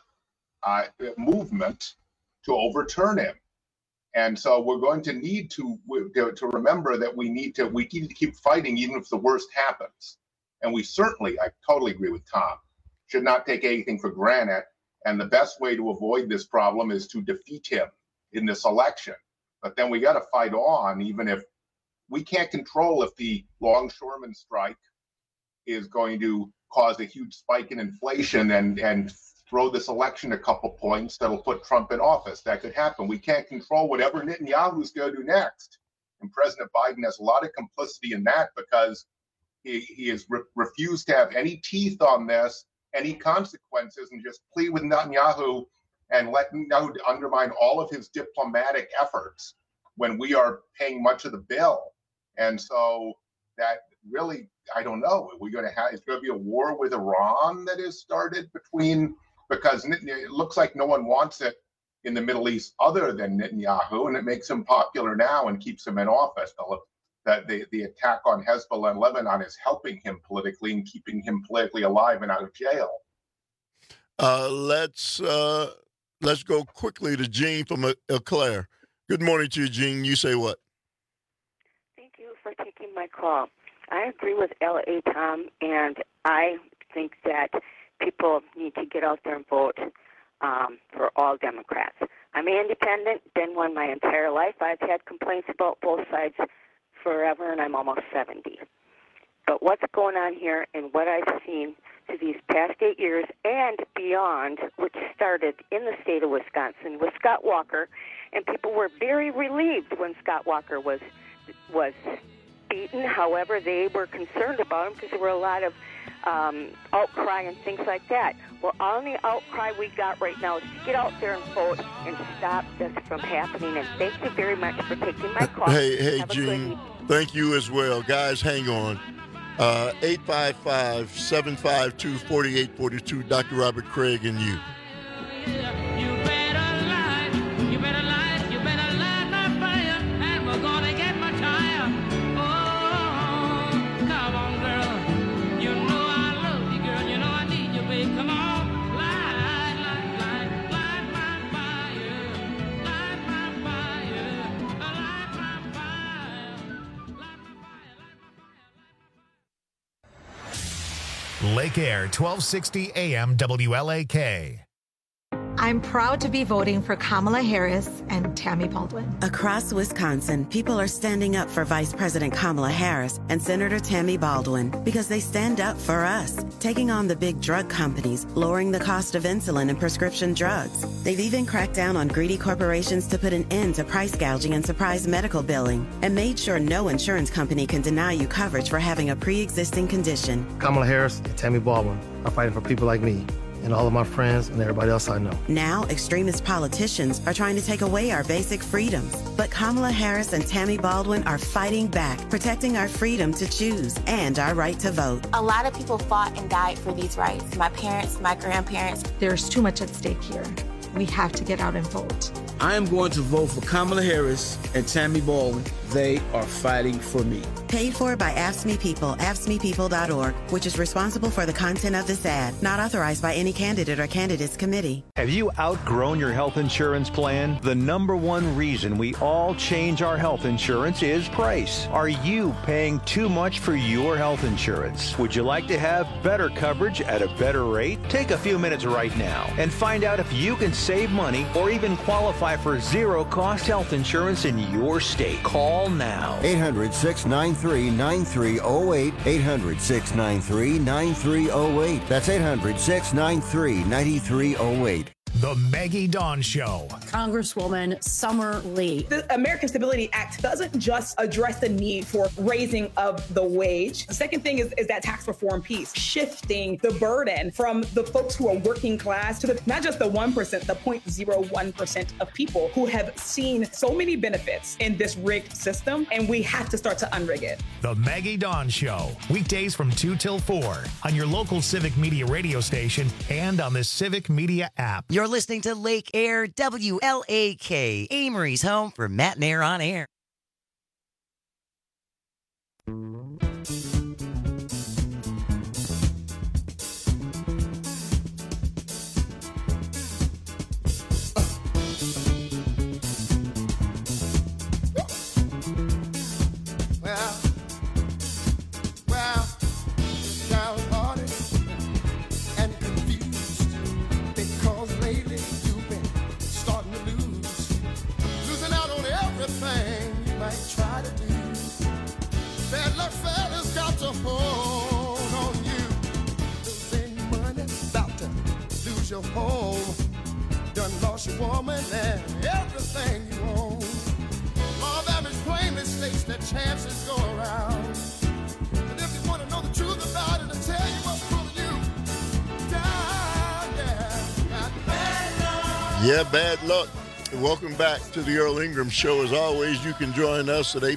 movement to overturn him. And so we're going to need to remember that we need to keep fighting even if the worst happens. And we certainly, I totally agree with Tom, should not take anything for granted. And the best way to avoid this problem is to defeat him in this election. But then we got to fight on, even if we can't control if the longshoreman strike is going to cause a huge spike in inflation and throw this election a couple points that'll put Trump in office. That could happen. We can't control whatever Netanyahu's going to do next. And President Biden has a lot of complicity in that because he has refused to have any teeth on this, any consequences, and just plead with Netanyahu and let Netanyahu undermine all of his diplomatic efforts when we are paying much of the bill. And so that really, I don't know, is there going to be a war with Iran that is started because it looks like no one wants it in the Middle East other than Netanyahu, and it makes him popular now and keeps him in office. That the attack on Hezbollah and Lebanon is helping him politically and keeping him politically alive and out of jail. Let's go quickly to Jean from Eau Claire. Good morning to you, Jean. You say what? Thank you for taking my call. I agree with L.A. Tom, and I think that people need to get out there and vote for all Democrats. I'm an independent, been one my entire life. I've had complaints about both sides forever, and I'm almost 70. But what's going on here and what I've seen to these past 8 years and beyond, which started in the state of Wisconsin with Scott Walker, and people were very relieved when Scott Walker was beaten. However, they were concerned about him because there were a lot of outcry and things like that. Well, all the outcry we got right now is to get out there and vote and stop this from happening. And thank you very much for taking my call. Hey, Jean, thank you as well. Guys, hang on. 855-752-4842, Dr. Robert Craig and you. Lake Air, 1260 AM WLAK. I'm proud to be voting for Kamala Harris and Tammy Baldwin. Across Wisconsin, people are standing up for Vice President Kamala Harris and Senator Tammy Baldwin because they stand up for us, taking on the big drug companies, lowering the cost of insulin and prescription drugs. They've even cracked down on greedy corporations to put an end to price gouging and surprise medical billing, and made sure no insurance company can deny you coverage for having a pre-existing condition. Kamala Harris and Tammy Baldwin are fighting for people like me and all of my friends and everybody else I know. Now, extremist politicians are trying to take away our basic freedoms. But Kamala Harris and Tammy Baldwin are fighting back, protecting our freedom to choose and our right to vote. A lot of people fought and died for these rights. My parents, my grandparents. There's too much at stake here. We have to get out and vote. I am going to vote for Kamala Harris and Tammy Baldwin. They are fighting for me. Paid for by AFSCME People, AFSCMEPeople.org, which is responsible for the content of this ad. Not authorized by any candidate or candidates committee. Have you outgrown your health insurance plan? The number one reason we all change our health insurance is price. Are you paying too much for your health insurance? Would you like to have better coverage at a better rate? Take a few minutes right now and find out if you can save money or even qualify for zero-cost health insurance in your state. Call now. 800-693-9308. 800-693-9308. That's 800-693-9308. The Maggie Dawn Show. Congresswoman Summer Lee. The American Stability Act doesn't just address the need for raising of the wage. The second thing is that tax reform piece, shifting the burden from the folks who are working class to not just the 1%, the 0.01% of people who have seen so many benefits in this rigged system, and we have to start to unrig it. The Maggie Dawn Show. Weekdays from 2 till 4 on your local Civic Media radio station and on the Civic Media app. You're listening to Lake Air WLAK, Amory's home for Matt and Air on Air. Your home, done lost your woman and everything you own. Law of average plainly states that chances go around. And if you want to know the truth about it, I'll tell you what's pulling you down. Yeah, bad luck. Yeah, bad luck. Welcome back to the Earl Ingram Show. As always, you can join us at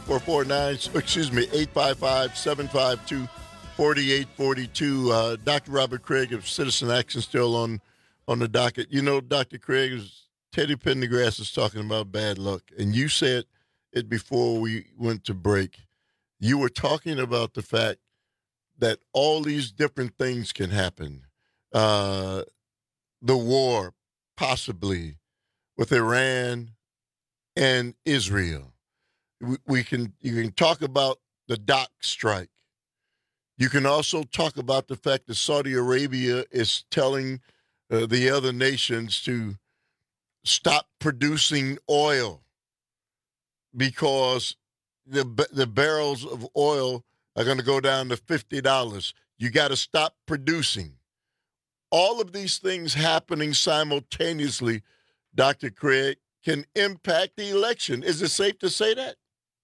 855-752-4842. Dr. Robert Craig of Citizen Action still on the docket. You know, Dr. Craig, Teddy Pendergrass is talking about bad luck, and you said it before we went to break. You were talking about the fact that all these different things can happen. The war, possibly, with Iran and Israel. You can talk about the dock strike. You can also talk about the fact that Saudi Arabia is telling the other nations to stop producing oil because the barrels of oil are going to go down to $50. You got to stop producing. All of these things happening simultaneously, Dr. Craig, can impact the election. Is it safe to say that?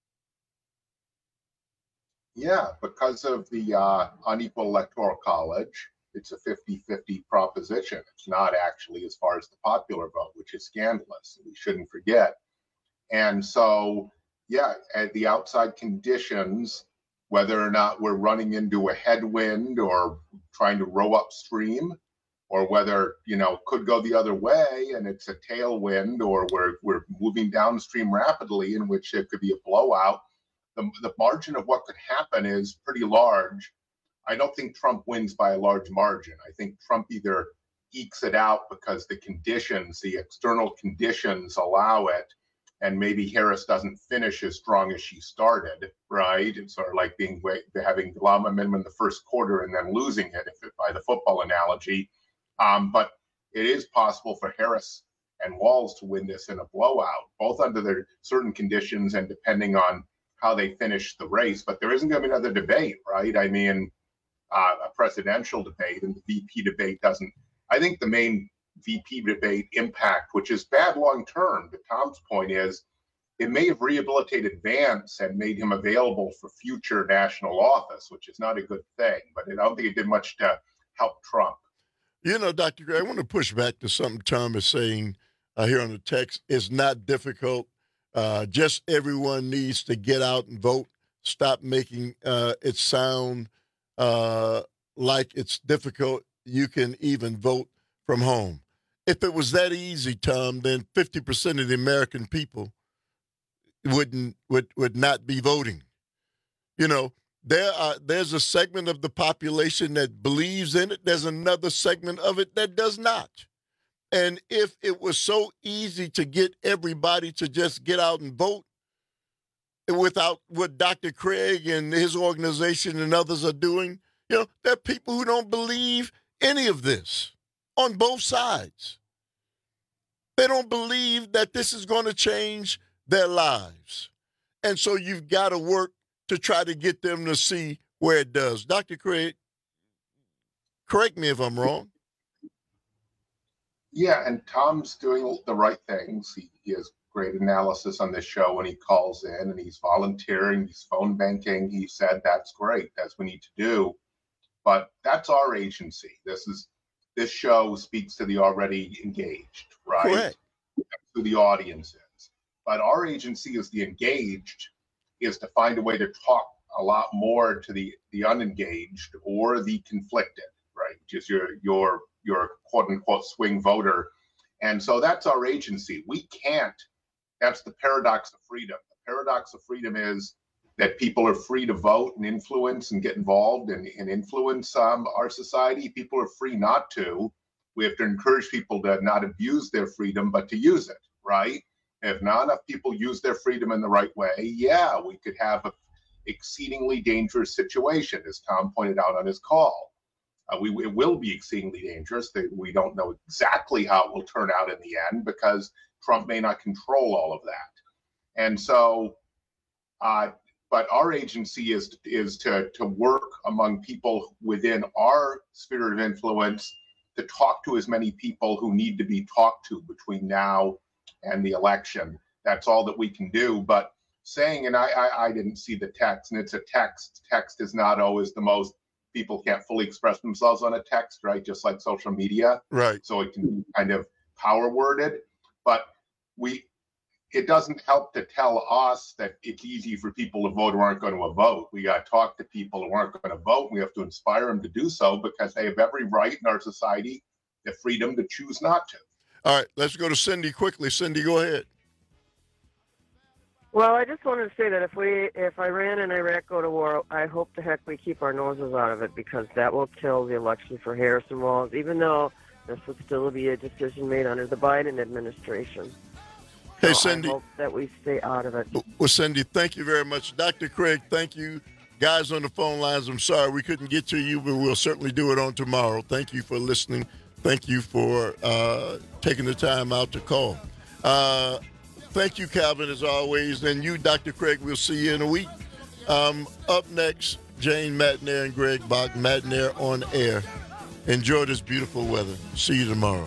Yeah, because of the unequal electoral college, it's a 50-50 proposition. It's not actually as far as the popular vote, which is scandalous. We shouldn't forget. And so, yeah, at the outside conditions, whether or not we're running into a headwind or trying to row upstream, or whether, could go the other way and it's a tailwind, or we're moving downstream rapidly, in which it could be a blowout. The margin of what could happen is pretty large. I don't think Trump wins by a large margin. I think Trump either ekes it out because the external conditions allow it, and maybe Harris doesn't finish as strong as she started, right? It's sort of like having momentum in the first quarter and then losing it, by the football analogy. But it is possible for Harris and Walz to win this in a blowout, both under their certain conditions and depending on how they finish the race. But there isn't going to be another debate, right? I mean, a presidential debate, and the VP debate doesn't. I think the main VP debate impact, which is bad long term, to Tom's point, is it may have rehabilitated Vance and made him available for future national office, which is not a good thing. But I don't think it did much to help Trump. You know, Dr. Gray, I want to push back to something Tom is saying here on the text. It's not difficult. Just everyone needs to get out and vote. Stop making it sound like it's difficult. You can even vote from home. If it was that easy, Tom, then 50% of the American people would not be voting. You know, there's a segment of the population that believes in it. There's another segment of it that does not. And if it was so easy to get everybody to just get out and vote without what Dr. Craig and his organization and others are doing, you know, there are people who don't believe any of this on both sides. They don't believe that this is going to change their lives. And so you've got to work to try to get them to see where it does. Dr. Craig, correct me if I'm wrong. Yeah, and Tom's doing the right things. He has great analysis on this show when he calls in, and he's volunteering, he's phone banking. He said that's great, that's what we need to do. But that's our agency. This show speaks to the already engaged, right? Correct. That's who the audience is. But our agency is the engaged, is to find a way to talk a lot more to the unengaged or the conflicted, right? Which is your quote unquote swing voter. And so that's our agency. We can't, that's the paradox of freedom. The paradox of freedom is that people are free to vote and influence and get involved and influence our society. People are free not to. We have to encourage people to not abuse their freedom, but to use it, right? If not enough people use their freedom in the right way, yeah, we could have an exceedingly dangerous situation, as Tom pointed out on his call. It will be exceedingly dangerous. We don't know exactly how it will turn out in the end because Trump may not control all of that. And so, but our agency is to work among people within our sphere of influence to talk to as many people who need to be talked to between now and the election. That's all that we can do. But saying, and I didn't see the text, and it's a text. Text is not always the most, people can't fully express themselves on a text, right? Just like social media. Right. So it can be kind of power worded. But it doesn't help to tell us that it's easy for people to vote who aren't going to vote. We got to talk to people who aren't going to vote. We have to inspire them to do so because they have every right in our society, the freedom to choose not to. All right, let's go to Cindy quickly. Cindy, go ahead. Well, I just wanted to say that if Iran and Iraq go to war, I hope the heck we keep our noses out of it because that will kill the election for Harris and Walz, even though this would still be a decision made under the Biden administration. Hey, so Cindy. I hope that we stay out of it. Well, Cindy, thank you very much. Dr. Craig, thank you. Guys on the phone lines, I'm sorry we couldn't get to you, but we'll certainly do it on tomorrow. Thank you for listening. Thank you for taking the time out to call. Thank you, Calvin, as always. And you, Dr. Craig, we'll see you in a week. Up next, Jane Matenaer and Greg Bach, Matenaer on air. Enjoy this beautiful weather. See you tomorrow.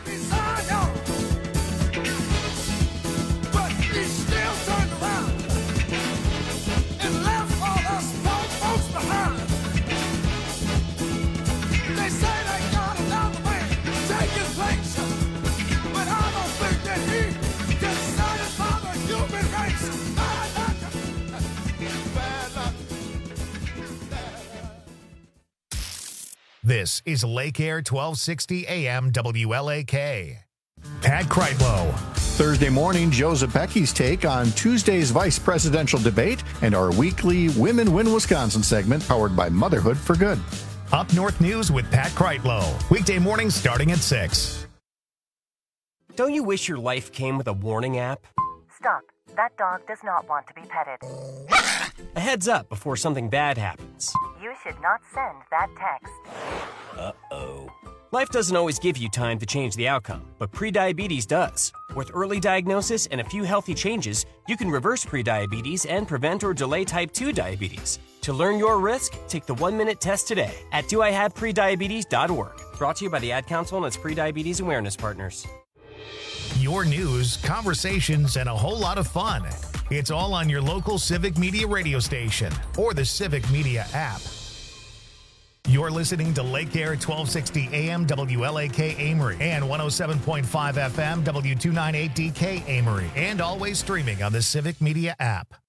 This is Lake Air 1260 AM WLAK. Pat Kreitlow. Thursday morning, Joe Zepecki's take on Tuesday's vice presidential debate and our weekly Women Win Wisconsin segment powered by Motherhood for Good. Up North News with Pat Kreitlow. Weekday mornings starting at 6. Don't you wish your life came with a warning app? Stop. That dog does not want to be petted. A heads up before something bad happens. You should not send that text. Uh-oh. Life doesn't always give you time to change the outcome, but prediabetes does. With early diagnosis and a few healthy changes, you can reverse prediabetes and prevent or delay type 2 diabetes. To learn your risk, take the 1-minute test today at doihaveprediabetes.org. Brought to you by the Ad Council and its prediabetes awareness partners. Your news, conversations, and a whole lot of fun. It's all on your local Civic Media radio station or the Civic Media app. You're listening to Lake Air 1260 AM WLAK Amory and 107.5 FM W298DK Amory, and always streaming on the Civic Media app.